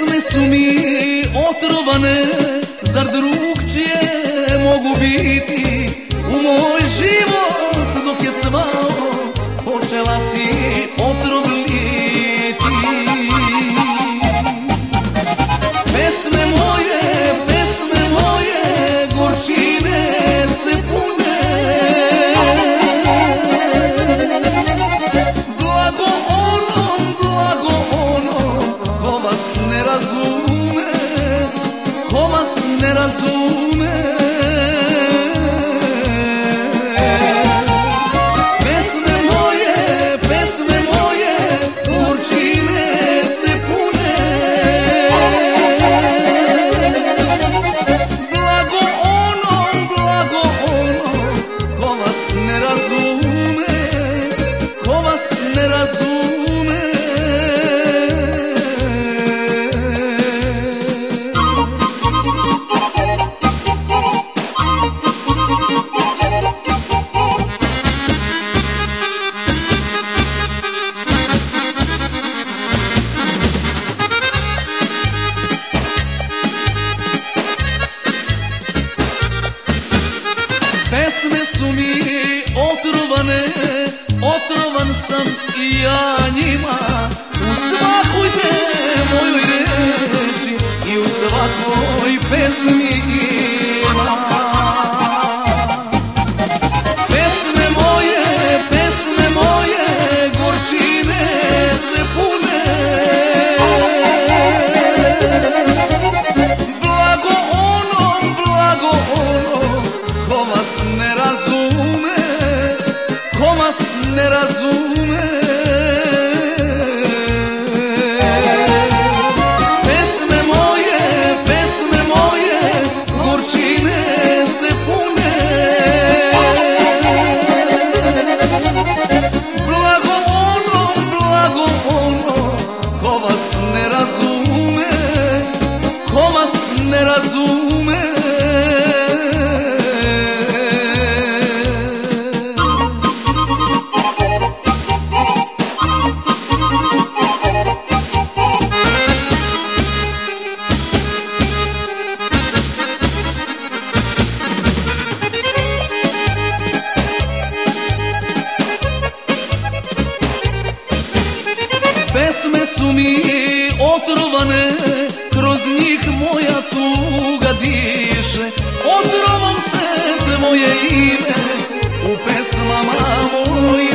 Pesme su mi otrovane, zar drugčije mogu biti? U moj život dok je cvao, počela si otrov liti. Pesme moje, gorčine ste pune, blago onom, ko vas ne razume, ko vas ne razume. Pesme moje, gorčine ste pune, blago onom, ko vas ne razume, ko vas ne razume. Pesme su mi otrovane, otrovan sam i ja njima. U svakoj mojoj reči i u svakoj pesmi ima. Pesme moje, gorčine ste pune, blago onom, ko vas ne razume, ko vas ne razume. Pesme moje, gorčine ste pune, blago onom, ko vas ne razume, ko vas ne razume. Pesme su mi otrovane, kroz njih moja tuga diše. Otrovom se tvoje ime u pesmama mojim